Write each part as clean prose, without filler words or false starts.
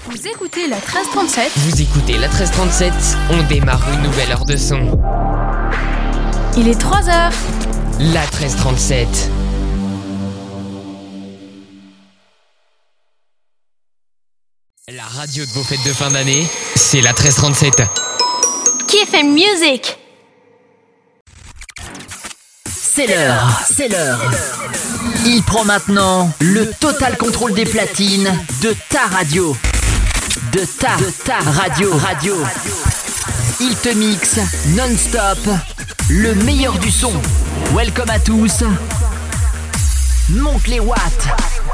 Vous écoutez la 1337. Vous écoutez la 1337, on démarre une nouvelle heure de son. Il est 3h. La 1337. La radio de vos fêtes de fin d'année, c'est la 1337. KFM Music. C'est l'heure. Il prend maintenant le total contrôle des platines de ta radio. De ta radio. Il te mixe non-stop le meilleur du son. Welcome à tous. Monte les watts.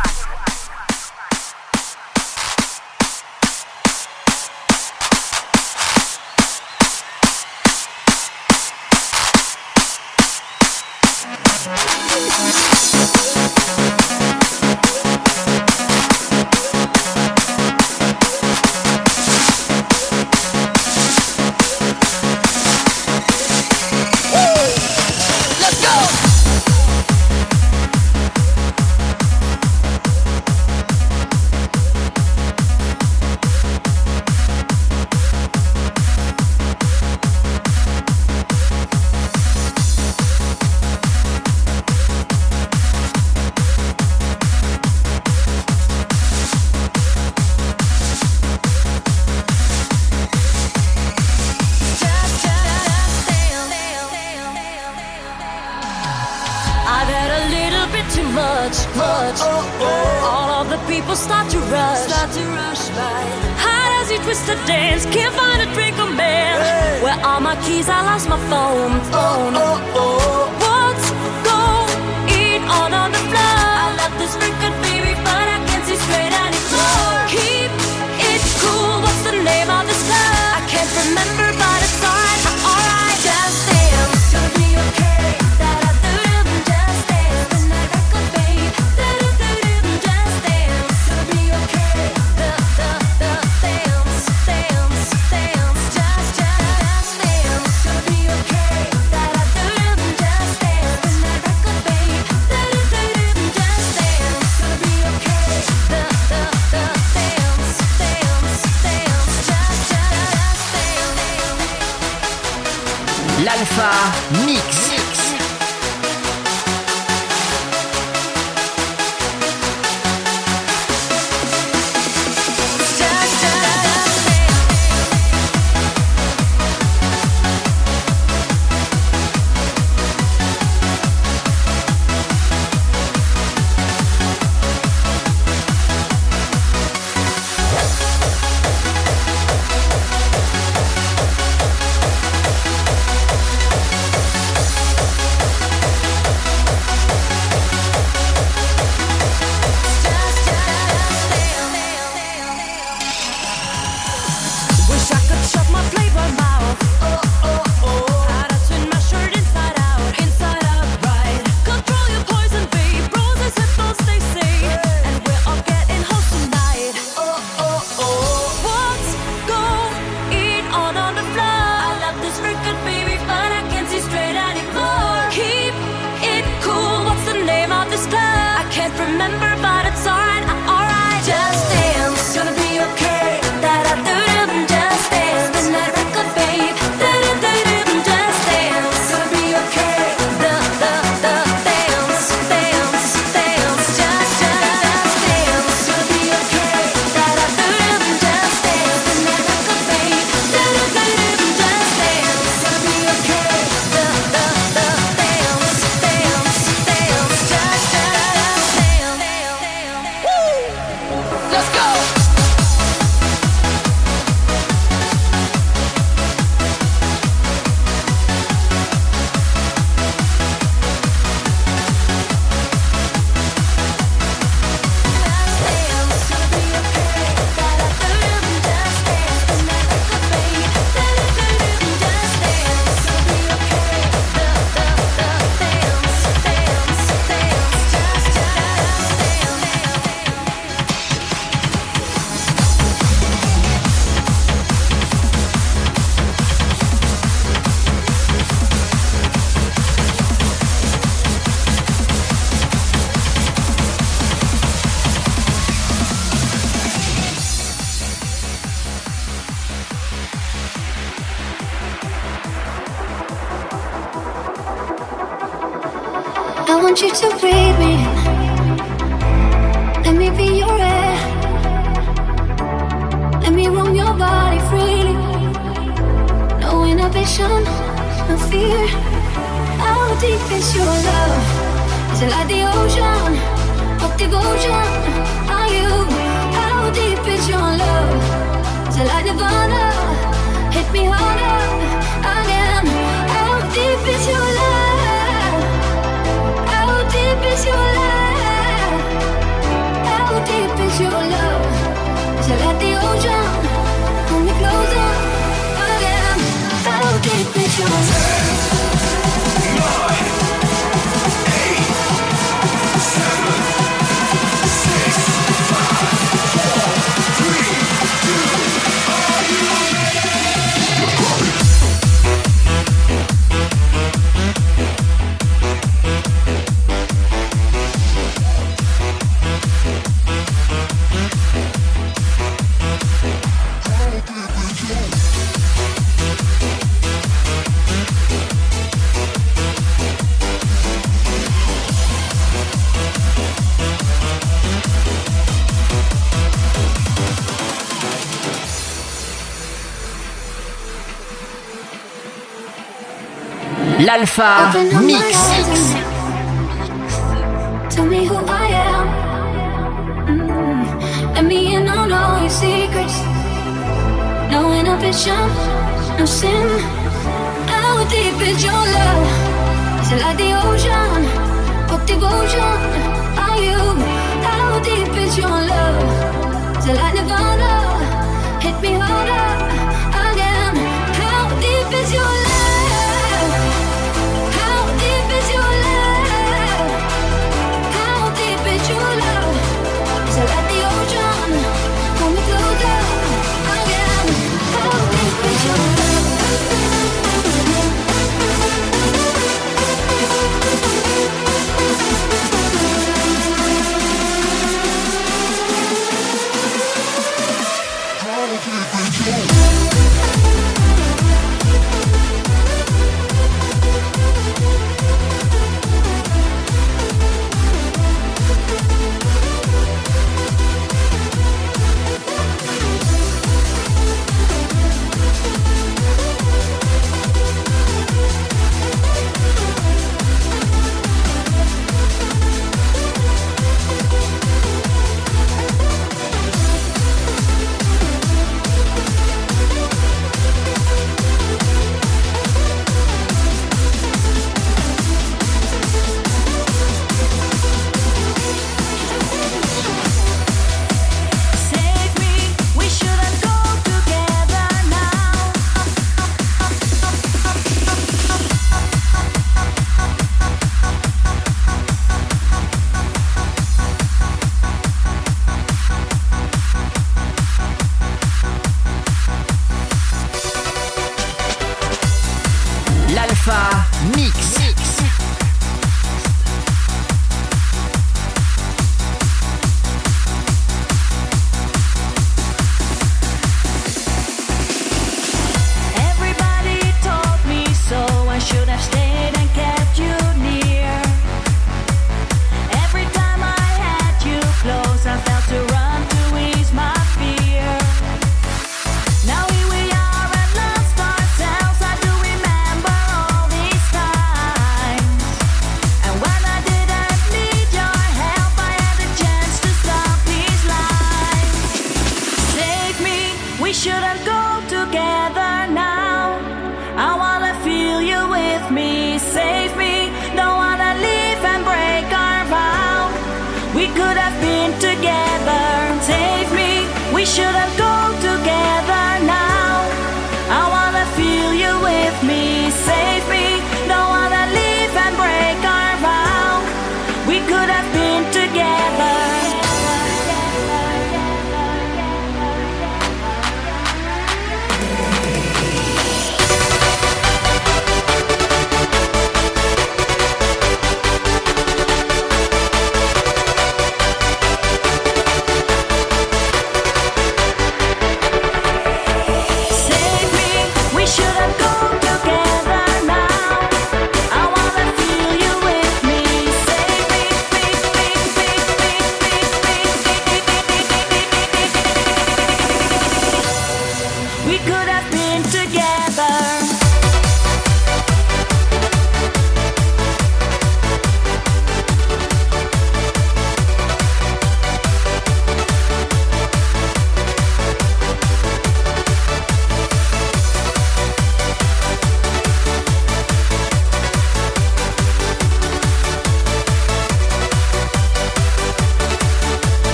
L'Alpha Mix. want you to breathe me in. Let me be your air. Let me roam your body freely. No inhibition, no fear. How deep is your love? Is it like the ocean of devotion? Are you? How deep is your love? Is it like Nirvana? Hit me harder again. How deep is your love? How deep is your love? How deep is your love? Is it like the ocean? Pull me closer again. How deep is your love? 9, 8, 7, 6, 5, 4, 3, 2. Are you L'Alpha Mix. Tell me who I am. Let me in on all your secrets. No inhibition, no sin. How deep is your love? Is it like the ocean of devotion? Are you? How deep is your love? Is it like Nirvana? Hit me harder again. How deep is your love? How deep is your love? How deep is your love? Is it like the ocean? Pull me closer again. How deep is your love?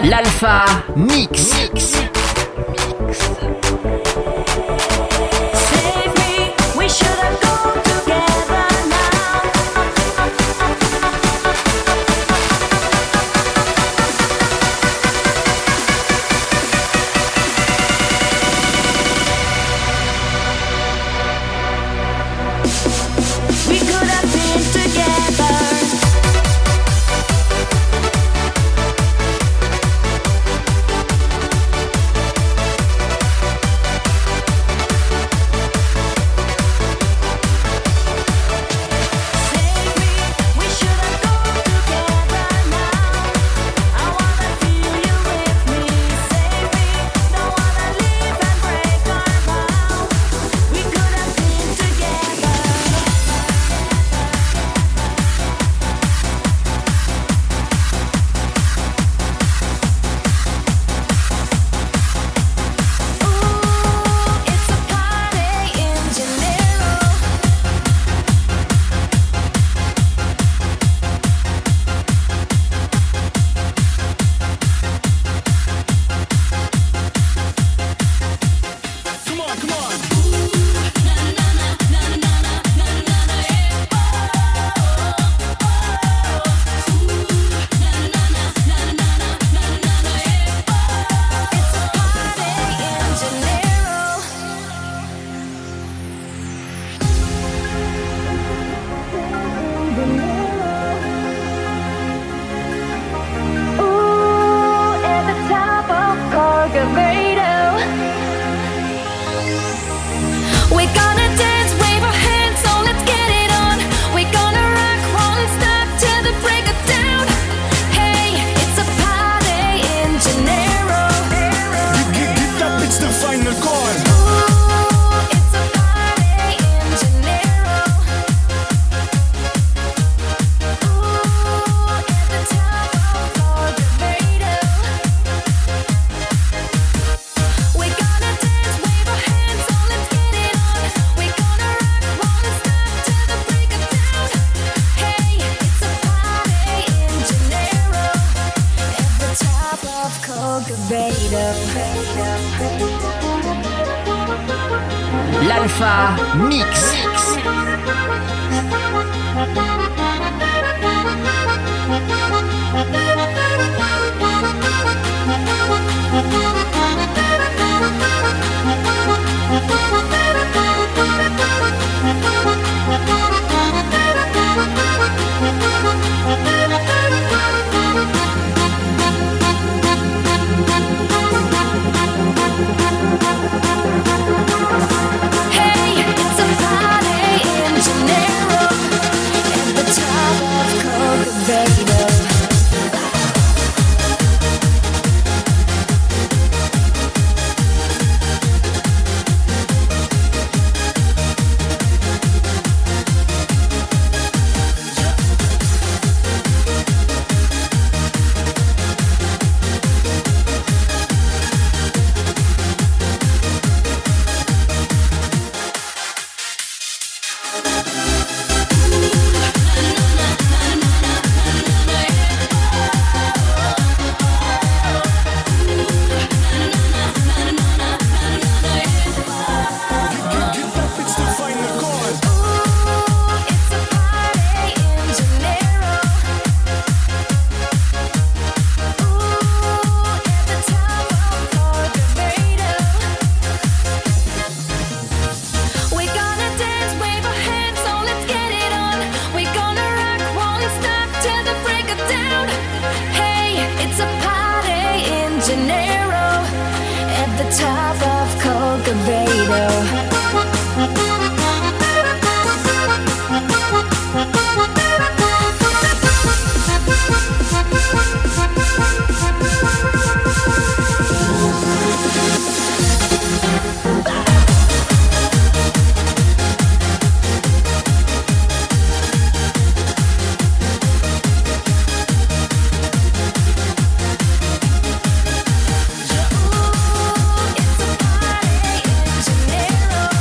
L'Alpha Mix. L'Alpha Mix. Janeiro.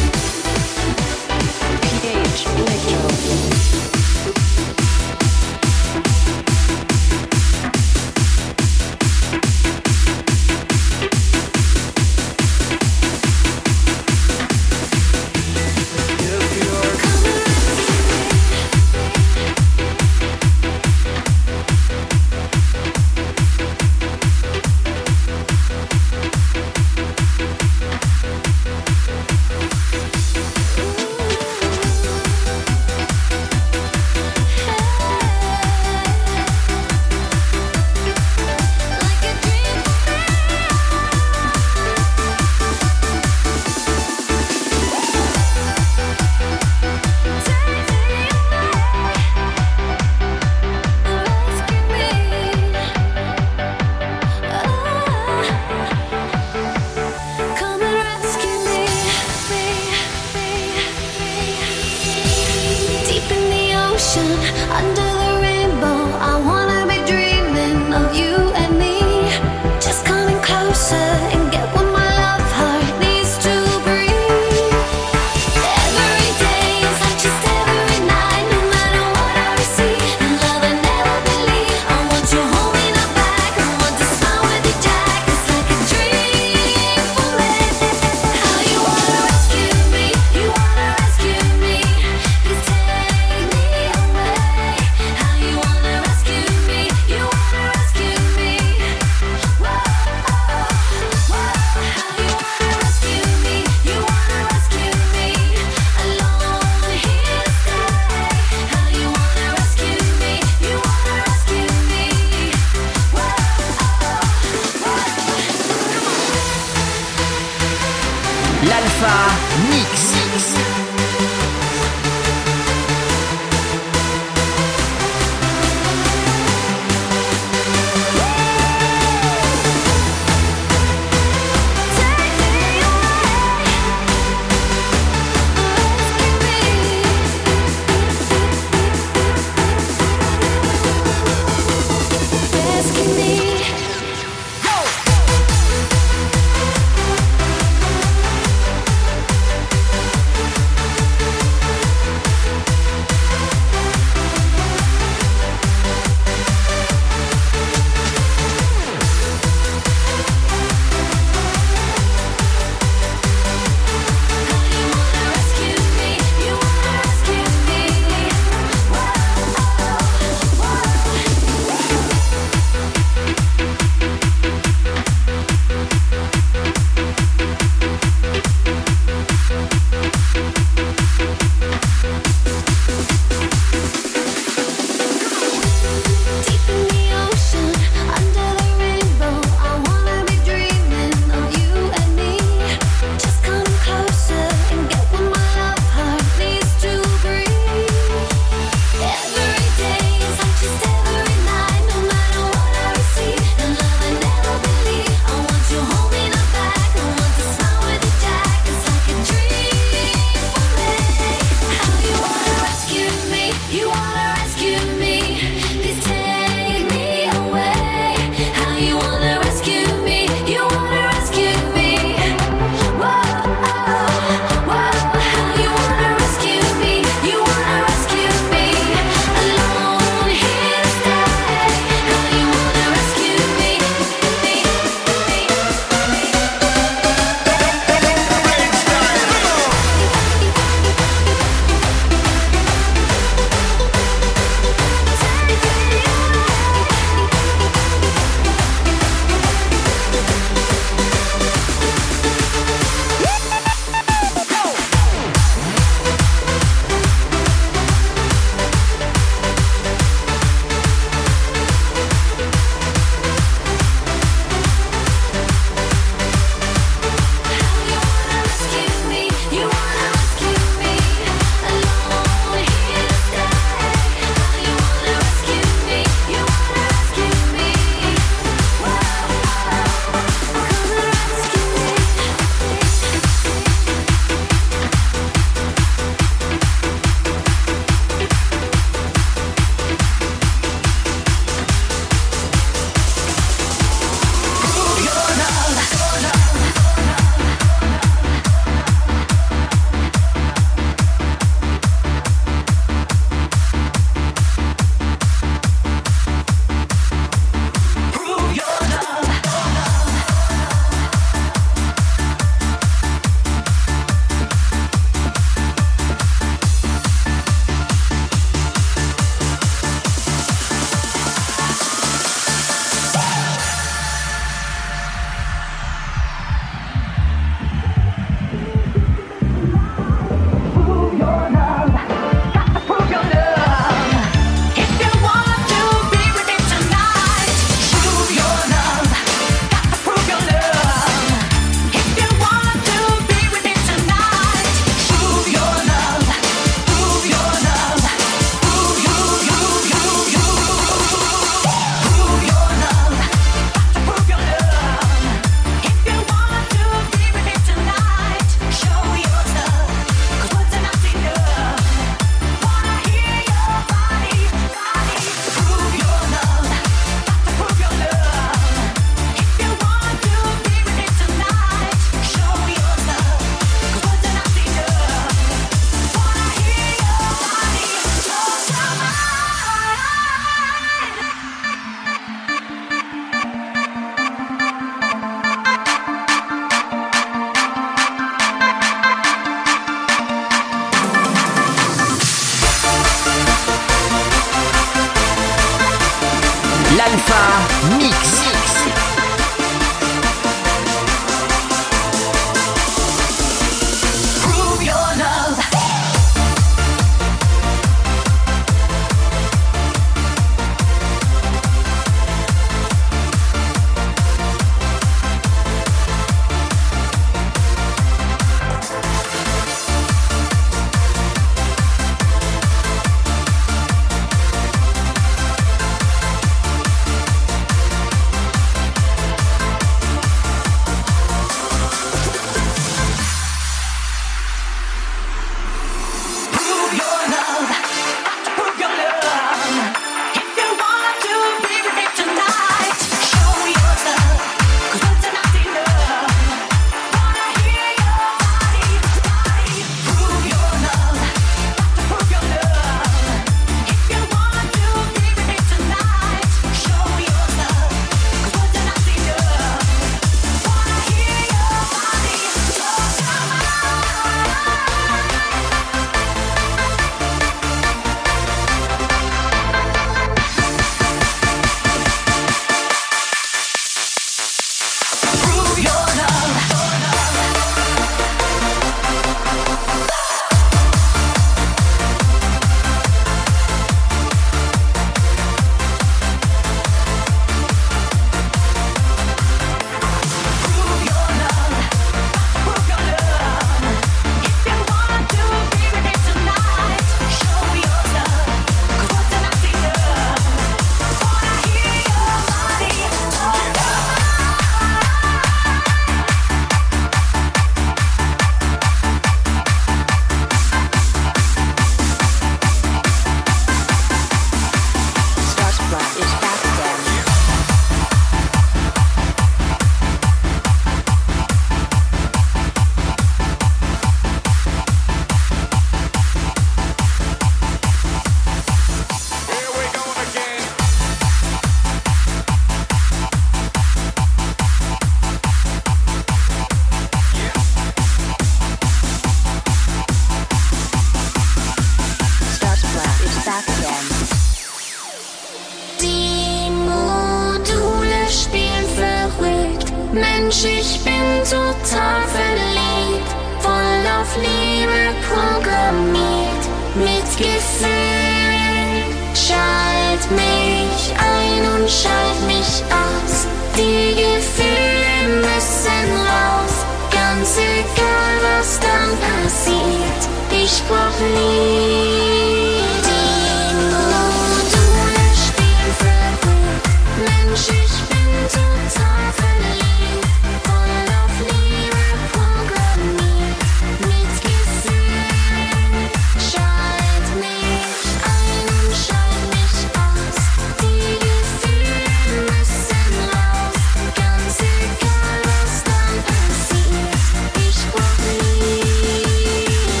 Mensch, ich bin total verliebt, voll auf Liebe programmiert, mit Gefühl. Schalt mich ein und schalt mich aus, die Gefühle müssen raus, ganz egal was dann passiert, ich brauch Liebe. Die Module spielen verrückt, Mensch, ich bin total verliebt, voll auf Liebe programmiert, mit Gefühl. Schalt mich ein und schalt mich aus, die Gefühle müssen raus, ganz egal was dann passiert, ich brauch Liebe.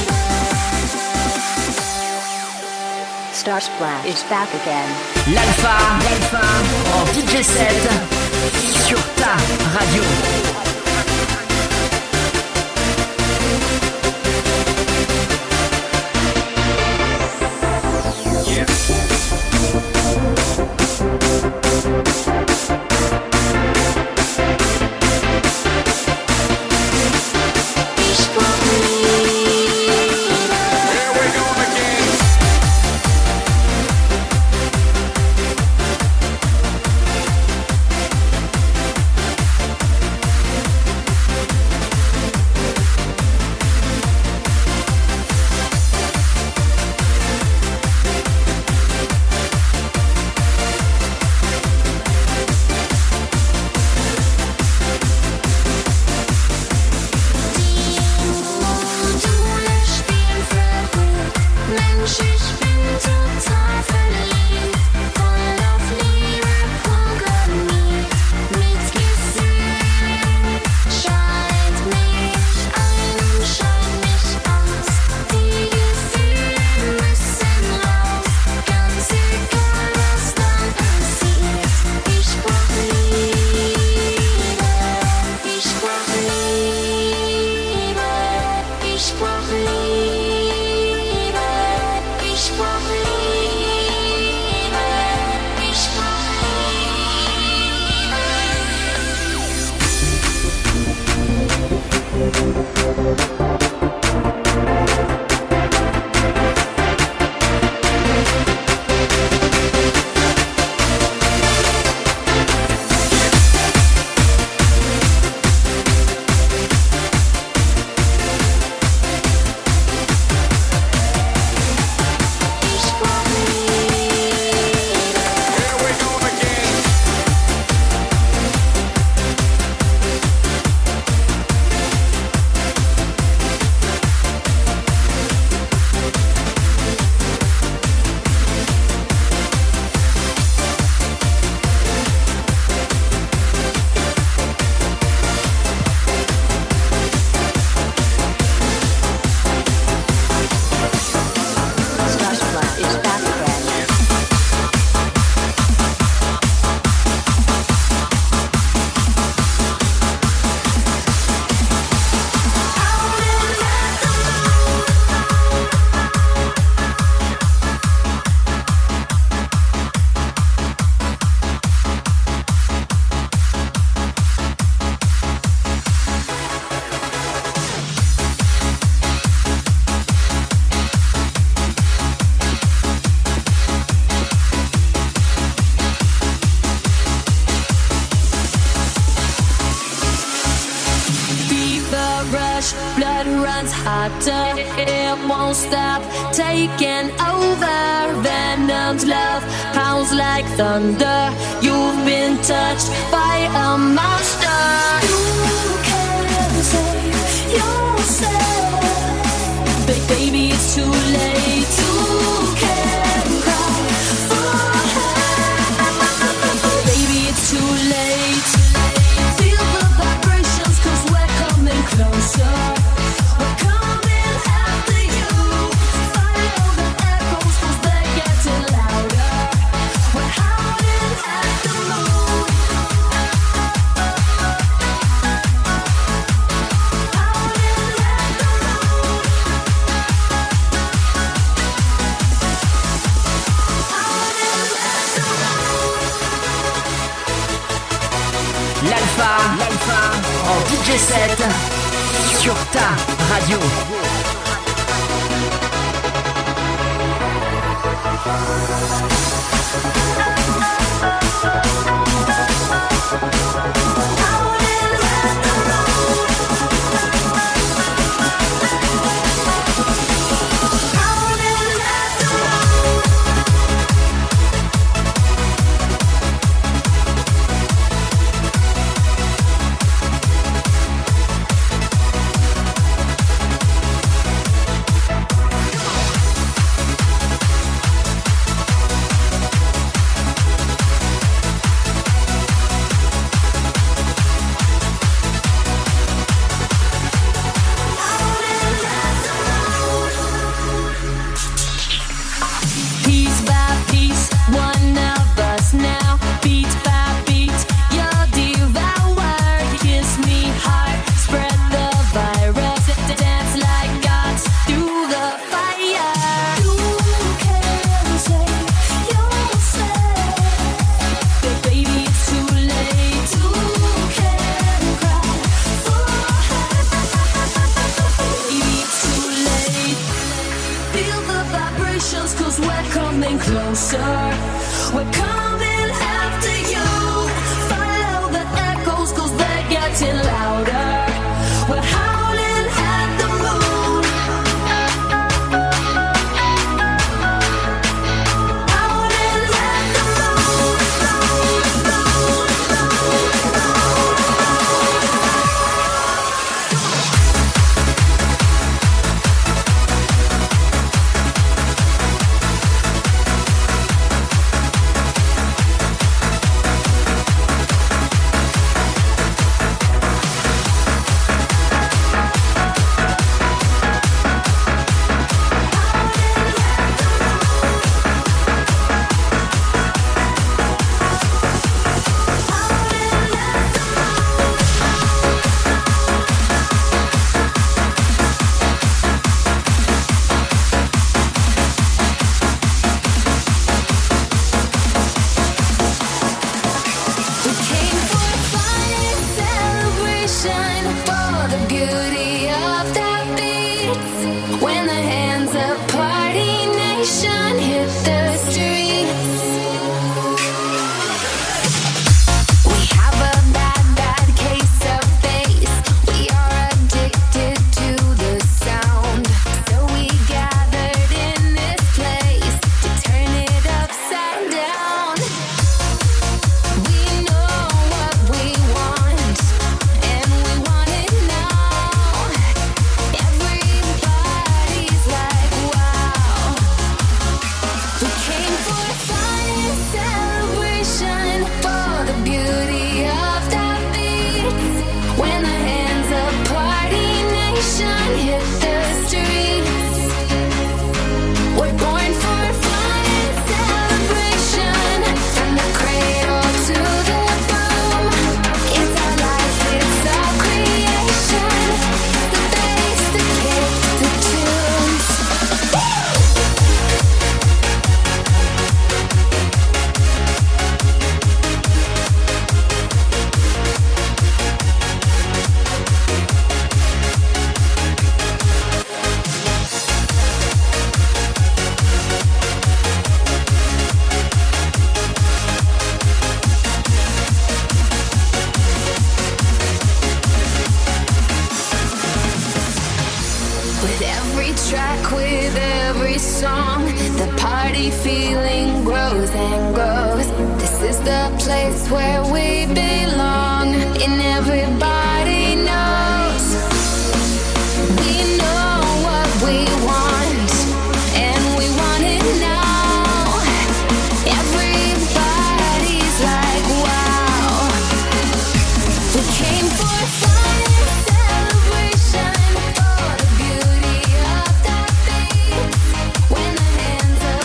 Star Splash is back again. L'Alpha en DJ set sur ta radio. Ich brauch Liebe. Module spielen verrückt, Mensch, ich bin total verliebt, voll auf Liebe programmiert, mit Gefühl. Schalt mich ein und schalt mich aus, die Gefühle müssen raus, ganz egal was dann passiert, ich brauch Liebe, ich brauch Liebe, ich brauch Liebe, ich brauch Liebe, ich brauch Star Splash is back again. Fever rush, blood runs hotter, it won't stop, taking over. Venom's love pounds like thunder. You've been touched by a monster. You can't save yourself, baby, it's too late. You can't cry for help, baby, it's too late. Feel the vibrations 'cause we're coming closer. We're coming after you. Follow the echoes 'cause they're getting louder. We're howling at the moon. Howling at the moon. G7 sur ta radio.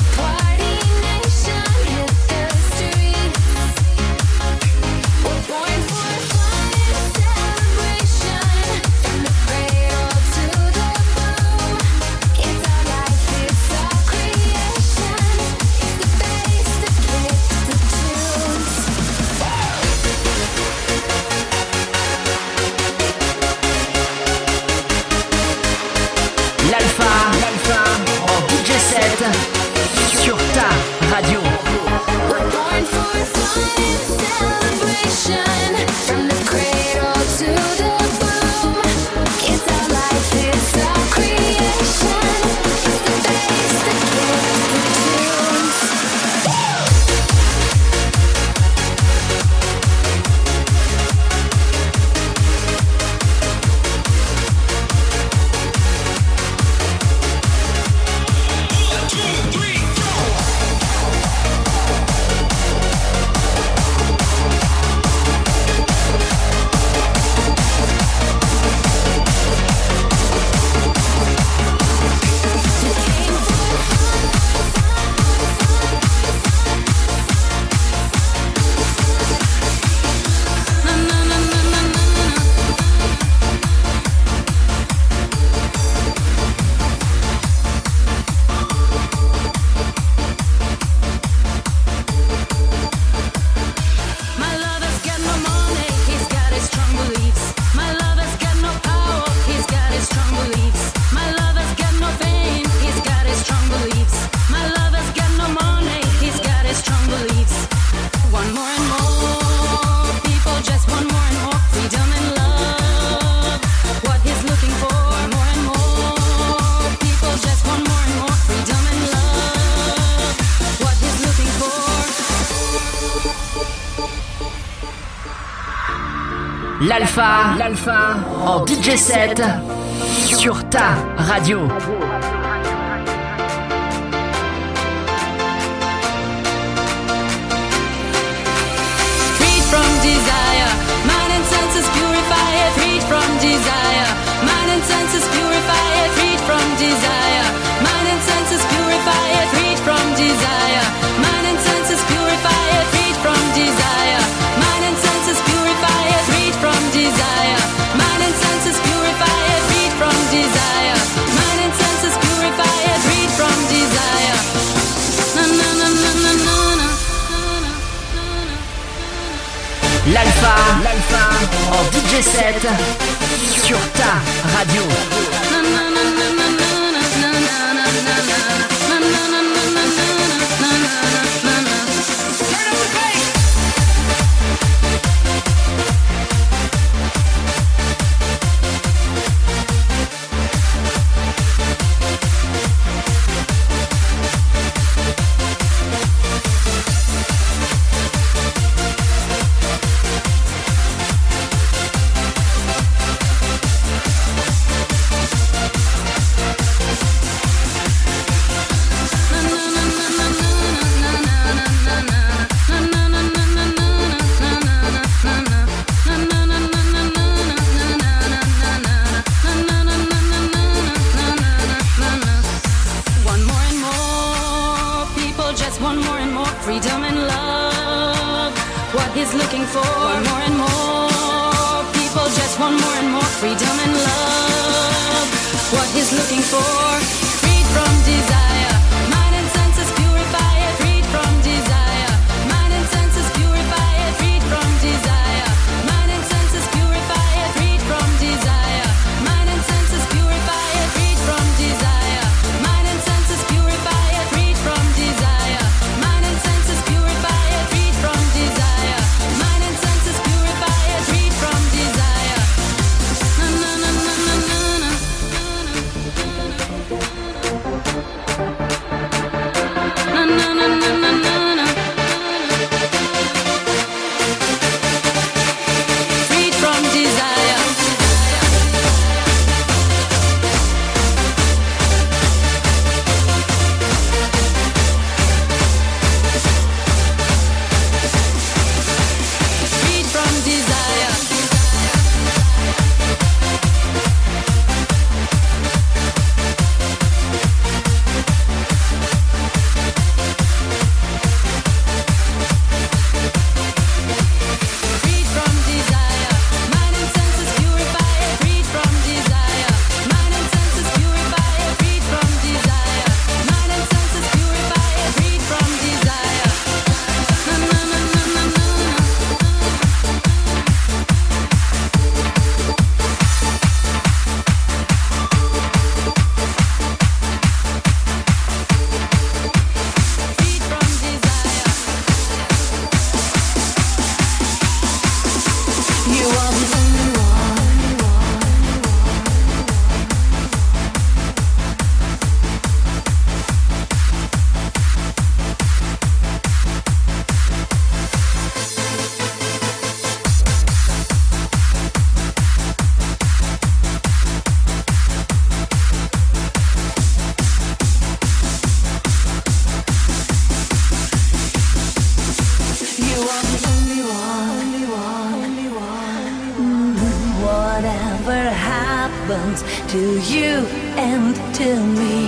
Born DJ7 sur ta radio. We're born for fun and celebration. From the cradle to the boom. It's our life, it's our creation. It's the bass that kills the tunes. L'Alpha en DJ7 sur ta radio. Freed from desire, mind and senses purify it. Freed from desire, mind and senses purify it. Freed from desire, mind and senses purify it. Freed from desire, mind and senses purify it. Freed from desire, mind and senses purify it. Freed from desire, mind and senses purify it. Freed from desire, mind and senses purify it. Freed from desire. Na na na na na na na. L'Alpha en DJ7 sur ta radio. Freedom and love, what he's looking for. More and more people just want more and more freedom and love, what he's looking for. Freed from desire, mind and senses purify it. Freed from desire, mind and senses purify it. Freed from desire, mind and senses purify it. Freed from desire, mind and senses purify it. Freed from desire, mind and senses purify it. Freed from desire, mind and senses purify it. Freed from desire, mind and senses purify it. Freed from desire. Na na na na na na na. happens to you and to me.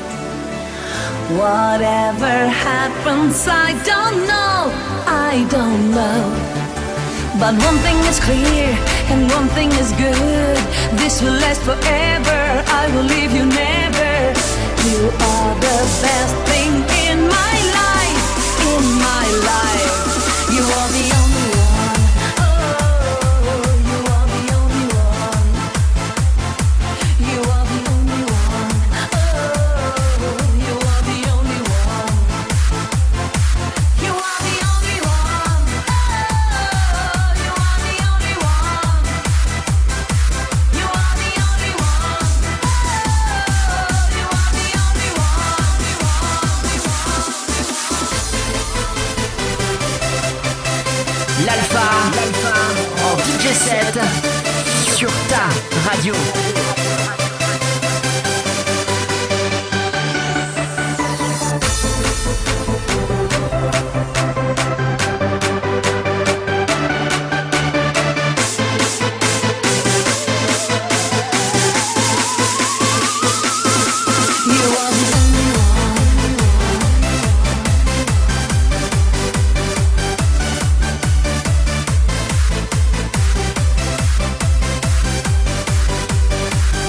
Whatever happens, I don't know. But one thing is clear and one thing is good. This will last forever, I will leave you never. You are the best thing in my life, in my life. You are the only one. Oh, you are the only one. You are the only one. Oh, you are the only one. You are the only one. Oh, you are the only one. You are the only one. Oh, you are the only one. L'Alpha en DJ set sur ta radio. You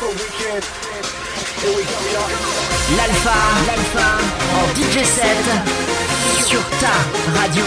L'Alpha en DJ set sur ta radio.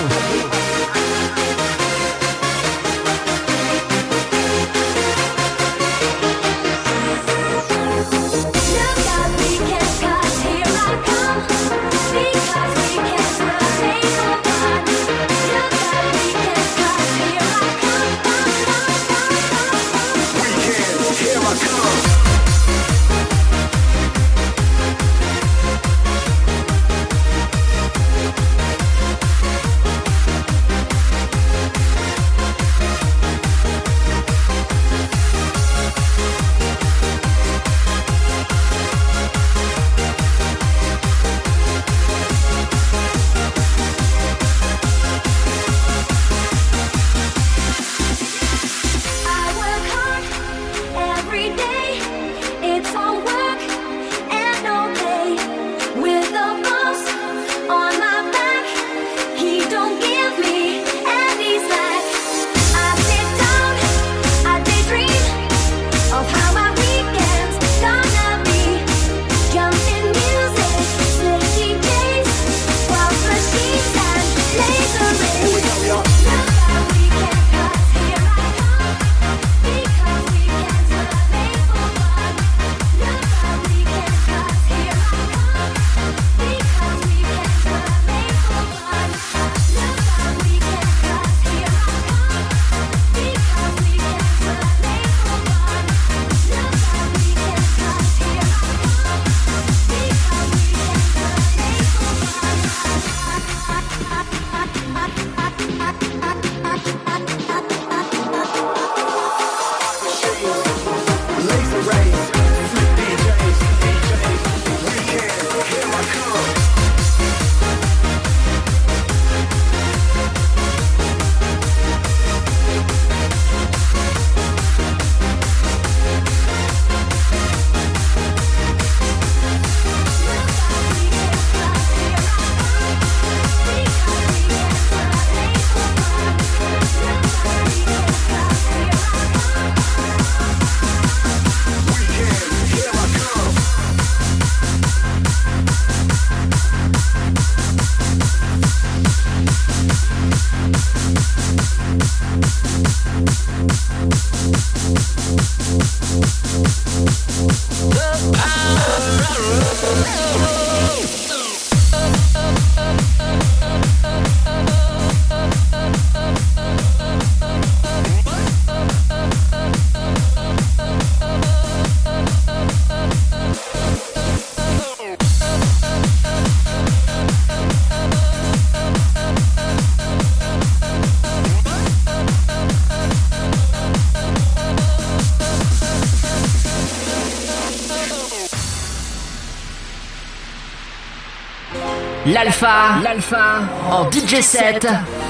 L'Alpha en DJ set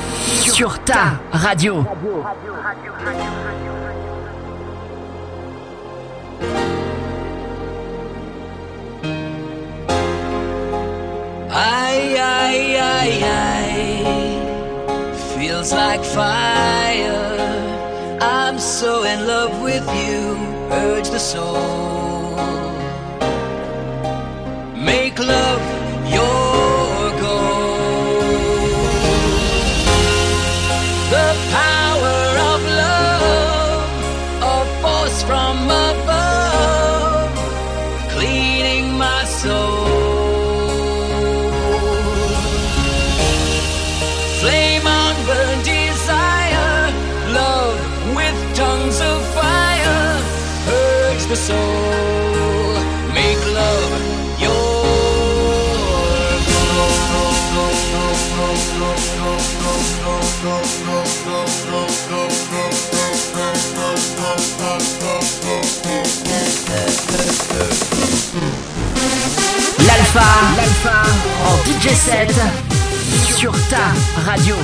sur ta radio. Feels like fire. I'm so in love with you. Urge the soul. Make love your goal. The power of love, a force from above, cleaning my soul. Flame on burn desire, love with tongues of fire, purge the soul, make love your L'Alpha en DJ set sur ta radio.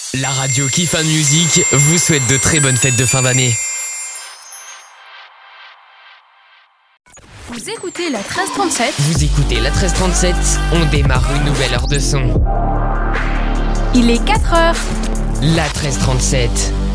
La radio Key Fan Music vous souhaite de très bonnes fêtes de fin d'année. Vous écoutez la 1337. Vous écoutez la 1337, on démarre une nouvelle heure de son. Il est 4h. La 1337.